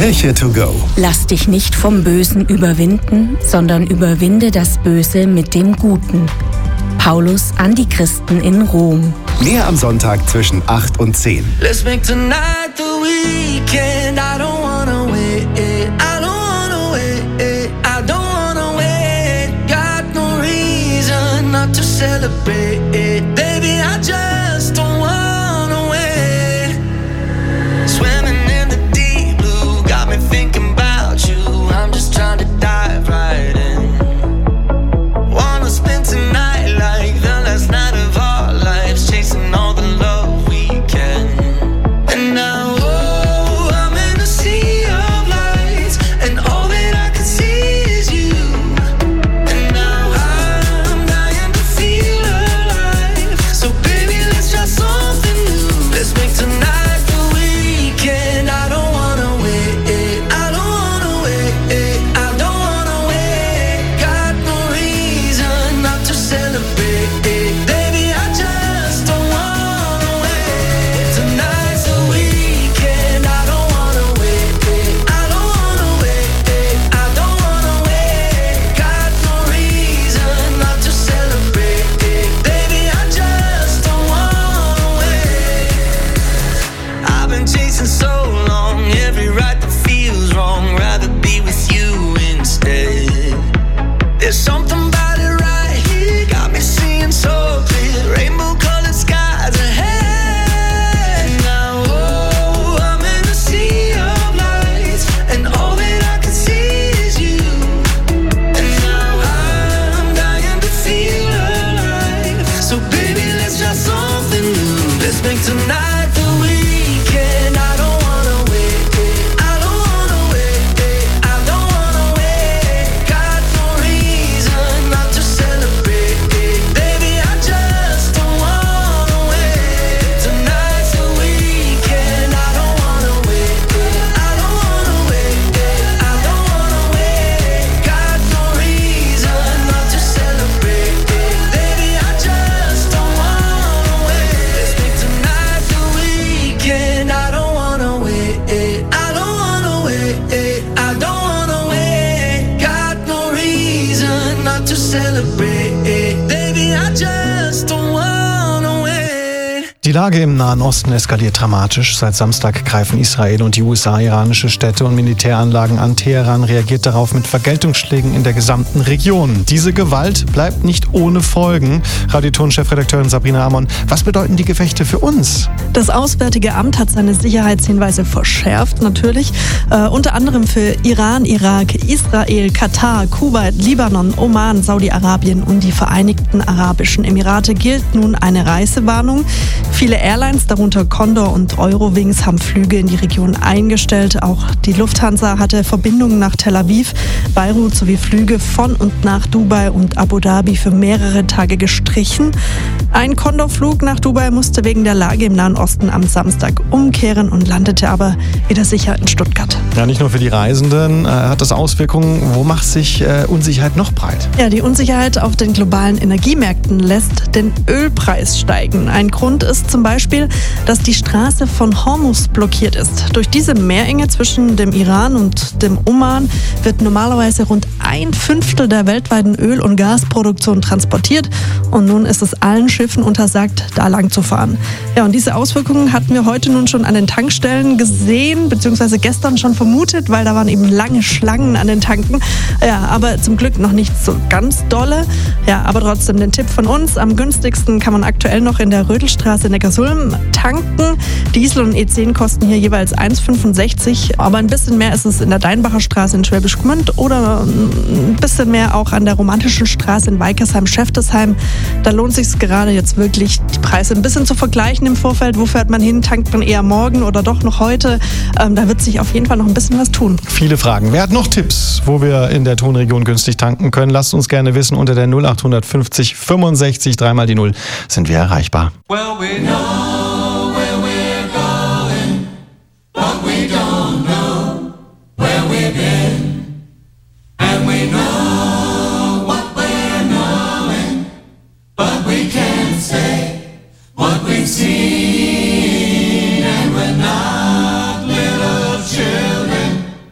Kirche to go. Lass dich nicht vom Bösen überwinden, sondern überwinde das Böse mit dem Guten. Paulus an die Christen in Rom. Mehr am Sonntag zwischen 8 und 10. Let's make tonight the weekend. I don't wanna wait. I don't wanna wait. I don't wanna wait. Got no reason not to celebrate. Baby, I just don't wanna wait. Swimming in the deep blue, got me thinking about you. I'm just trying to dive right in. Wanna spend tonight like the last night of our lives, chasing all the love we can. And now, oh, I'm in a sea of lights, and all that I can see is you. And now I'm dying to feel alive. So baby, let's try something new. Let's make tonight the weekend. I don't wanna wait. I don't wanna wait. I don't wanna wait. Got no reason not to celebrate. Baby, I just don't wanna wait. Tonight's the weekend. I don't wanna wait. I don't wanna wait. I don't wanna wait. Got no reason not to celebrate. Baby, I just don't wanna wait. I've been chasing so long, every right that feels wrong. Rather be with you instead. There's something about it right here, got me seeing so clear. Rainbow-colored skies ahead. Now, oh, I'm in a sea of lights, and all that I can see is you. And now I'm dying to feel alive. So baby, let's try something new. Let's make tonight the weekend. I don't wanna wait. I don't wanna wait. I don't wanna wait. Got no reason not to celebrate. Baby, I just don't wanna wait. Tonight's the weekend. I don't wanna wait. I don't wanna wait. I don't wanna wait. Got no reason not to celebrate. Baby, I just don't wanna wait. Let's make tonight the weekend. I don't wanna wait. I don't wanna wait. I don't wanna wait. Got no reason not to celebrate. Baby, I just don't wanna wait. Die Lage im Nahen Osten eskaliert dramatisch. Seit Samstag greifen Israel und die USA iranische Städte und Militäranlagen an. Teheran reagiert darauf mit Vergeltungsschlägen in der gesamten Region. Diese Gewalt bleibt nicht ohne Folgen. Radio-Ton-Chefredakteurin Sabrina Amon, was bedeuten die Gefechte für uns? Das Auswärtige Amt hat seine Sicherheitshinweise verschärft, natürlich. Unter anderem für Iran, Irak, Israel, Katar, Kuwait, Libanon, Oman, Saudi-Arabien und die Vereinigten Arabischen Emirate gilt nun eine Reisewarnung. Viele Airlines, darunter Condor und Eurowings, haben Flüge in die Region eingestellt. Auch die Lufthansa hatte Verbindungen nach Tel Aviv, Beirut sowie Flüge von und nach Dubai und Abu Dhabi für mehrere Tage gestrichen. Ein Condor-Flug nach Dubai musste wegen der Lage im Nahen Osten am Samstag umkehren und landete aber wieder sicher in Stuttgart. Ja, nicht nur für die Reisenden hat das Auswirkungen. Wo macht sich Unsicherheit noch breit? Ja, die Unsicherheit auf den globalen Energiemärkten lässt den Ölpreis steigen. Ein Grund ist zum Beispiel, dass die Straße von Hormuz blockiert ist. Durch diese Meerenge zwischen dem Iran und dem Oman wird normalerweise rund 1/5 der weltweiten Öl- und Gasproduktion transportiert. Und nun ist es allen Schiffen untersagt, da lang zu fahren. Ja, und diese Auswirkungen hatten wir heute nun schon an den Tankstellen gesehen, beziehungsweise gestern schon vermutet, weil da waren eben lange Schlangen an den Tanken. Ja, aber zum Glück noch nicht so ganz dolle. Ja, aber trotzdem den Tipp von uns. Am günstigsten kann man aktuell noch in der Rödelstraße in Neckarsulm tanken. Diesel und E10 kosten hier jeweils 1,65. Aber ein bisschen mehr ist es in der Deinbacher Straße in Schwäbisch Gmünd oder ein bisschen mehr auch an der Romantischen Straße in Weikersheim-Scheftesheim. Da lohnt es sich gerade jetzt wirklich, die Preise ein bisschen zu vergleichen im Vorfeld. Wo fährt man hin? Tankt man eher morgen oder doch noch heute? Da wird sich auf jeden Fall noch ein bisschen was tun. Viele Fragen. Wer hat noch Tipps, wo wir in der Tonregion günstig tanken können? Lasst uns gerne wissen. Unter der 0800 50 65 3 mal die 0 sind wir erreichbar. Well, we know where we're going, but we don't know where we've been. And we know what we're knowing, but we can't say what we've seen. And we're not little children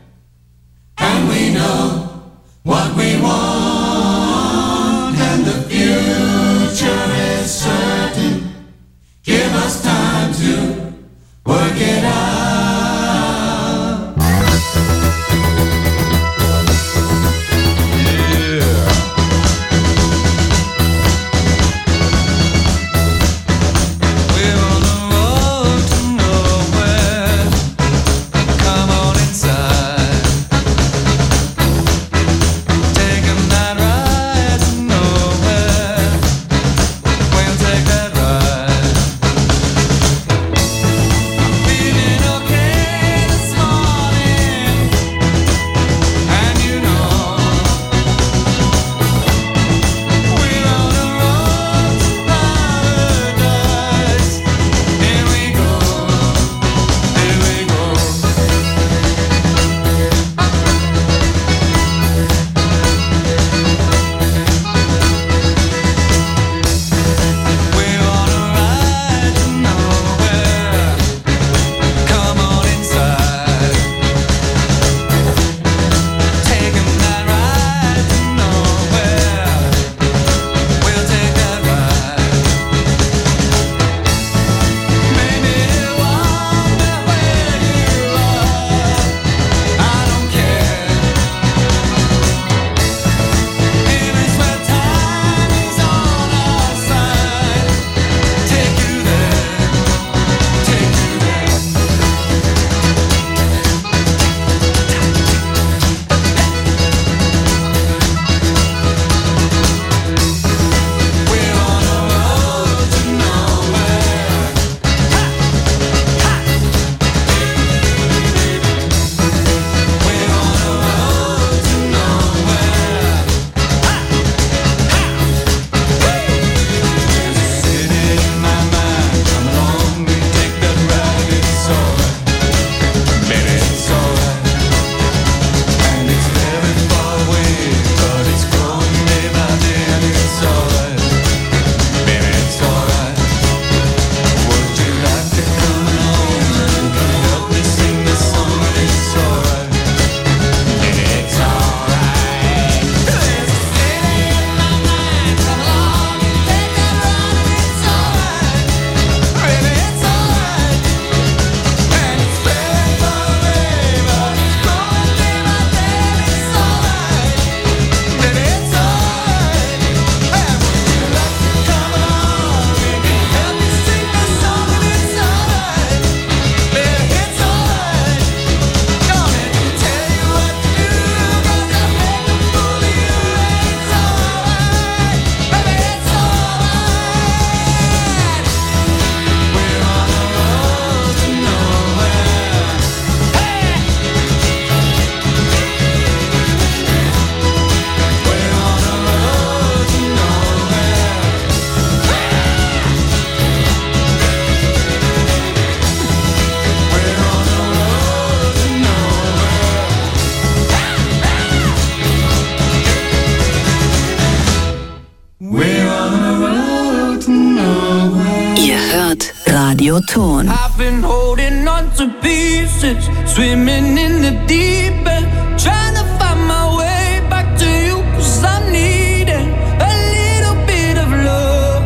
Radioton. I've been holding on to pieces, swimming in the deep end, trying to find my way back to you, 'cause I'm needing a little bit of love,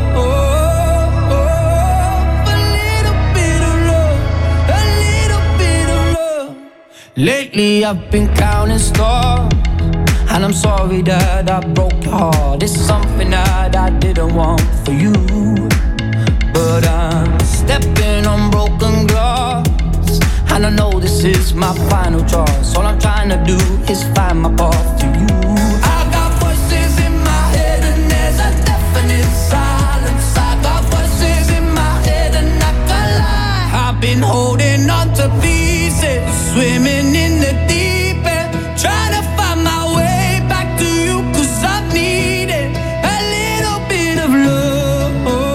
a little bit of love, a little bit of love. Lately I've been counting stars, and I'm sorry that I broke your heart. It's something that I didn't want for you, but I'm stepping on broken glass, and I know this is my final choice. All I'm trying to do is find my path to you. I got voices in my head and there's a definite silence. I got voices in my head and I can't lie. I've been holding on to pieces, swimming in the deep end, trying to find my way back to you, 'cause I've needed a little bit of love,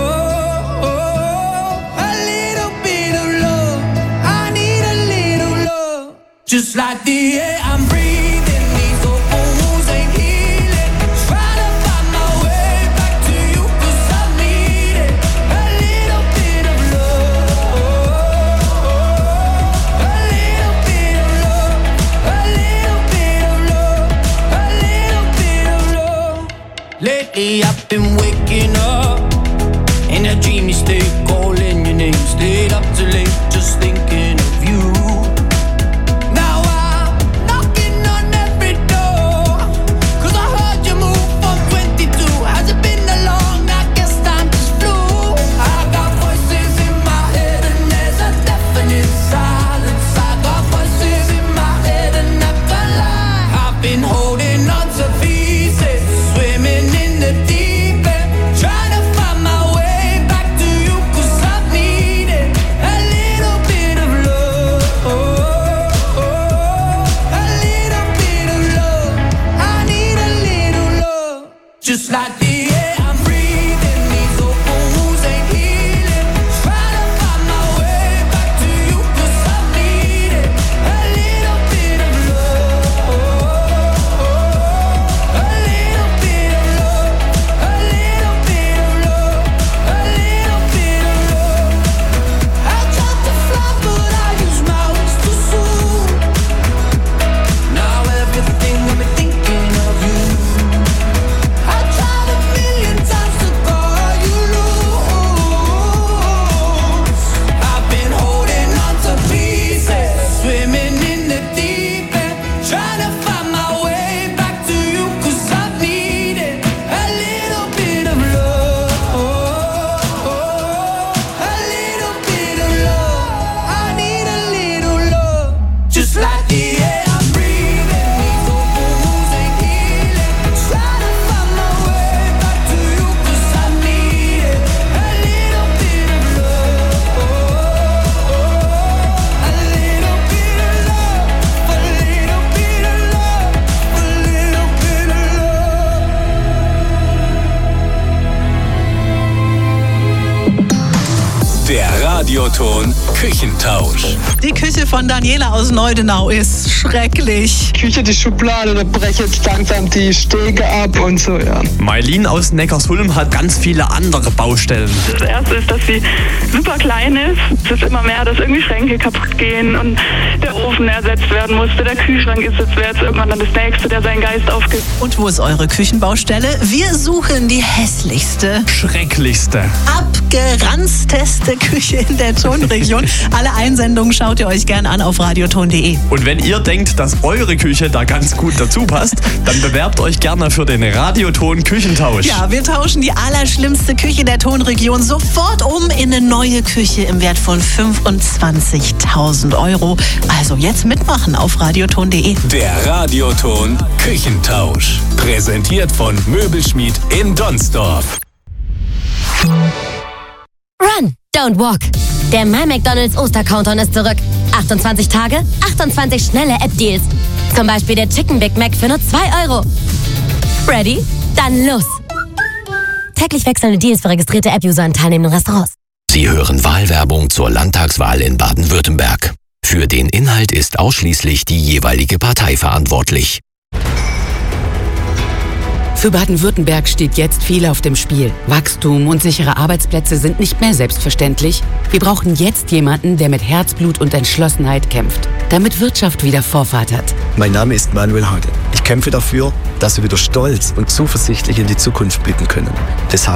a little bit of love. I need a little love, just like the air I'm breathing. These open wounds ain't healing. Try to find my way back to you, 'cause I've needed a little bit of love, a little bit of love, a little bit of love, a little bit of love. Lately I've been waking up in a dreamy state, calling your name, stayed up too late, just thinking of you. Now I'm knocking on every door, 'cause I heard you move from 22. Has it been that long? I guess time just flew. I got voices in my head and there's a definite silence. I got voices in my head and I can't lie. I've been holding on to pieces, swimming in the deep end, trying to find my way back to you, 'cause I've needed a little bit of love, a little bit of love. I need a little love, just like the air I'm breathing. These open wounds ain't healing. Try to find my way back to you, 'cause I've needed a little bit of love, a little bit of love, a little bit of love, a little bit of love. I tried to fly but I used my wings too soon. Now everything got me thinking of you. I tried a million times to call you loose. I've been holding on to pieces, swimming in the deep end, trying to find my way back to you, 'cause I've needed a little bit of love, a little bit of love. I need a little love, just like the air I'm breathing. These open wounds ain't healing. Try to find my way back to you, 'cause I needed a little bit of love, a little bit of love, a little bit of love, a little bit of love. Der Radioton Küchentausch. Die Küche von Daniela aus Neudenau ist schrecklich. Küche, die Schublade, da breche jetzt langsam die Stege ab und so, ja. Mailin aus Neckarsulm hat ganz viele andere Baustellen. Das erste ist, dass sie super klein ist. Es ist immer mehr, dass irgendwie Schränke kaputt gehen und der Ofen ersetzt werden musste, der Kühlschrank ist jetzt irgendwann dann das Nächste, der seinen Geist aufgibt. Und wo ist eure Küchenbaustelle? Wir suchen die hässlichste, Schrecklichste, abgeranzteste Küche in der Tonregion. Alle Einsendungen schaut ihr euch gerne an auf radioton.de. Und wenn ihr denkt, dass eure Küche da ganz gut dazu passt, dann bewerbt euch gerne für den Radioton Küchentausch. Ja, wir tauschen die allerschlimmste Küche der Tonregion sofort um in eine neue Küche im Wert von 25.000 €. Also jetzt mitmachen auf radioton.de. Der Radioton Küchentausch. Präsentiert von Möbelschmied in Donsdorf. Run, don't walk. Der My McDonald's Oster-Countdown ist zurück. 28 Tage, 28 schnelle App-Deals. Zum Beispiel der Chicken Big Mac für nur 2 €. Ready? Dann los. Täglich wechselnde Deals für registrierte App-User in teilnehmenden Restaurants. Sie hören Wahlwerbung zur Landtagswahl in Baden-Württemberg. Für den Inhalt ist ausschließlich die jeweilige Partei verantwortlich. Für Baden-Württemberg steht jetzt viel auf dem Spiel. Wachstum und sichere Arbeitsplätze sind nicht mehr selbstverständlich. Wir brauchen jetzt jemanden, der mit Herzblut und Entschlossenheit kämpft, damit Wirtschaft wieder Vorfahrt hat. Mein Name ist Manuel Hade. Ich kämpfe dafür, dass wir wieder stolz und zuversichtlich in die Zukunft blicken können. Deshalb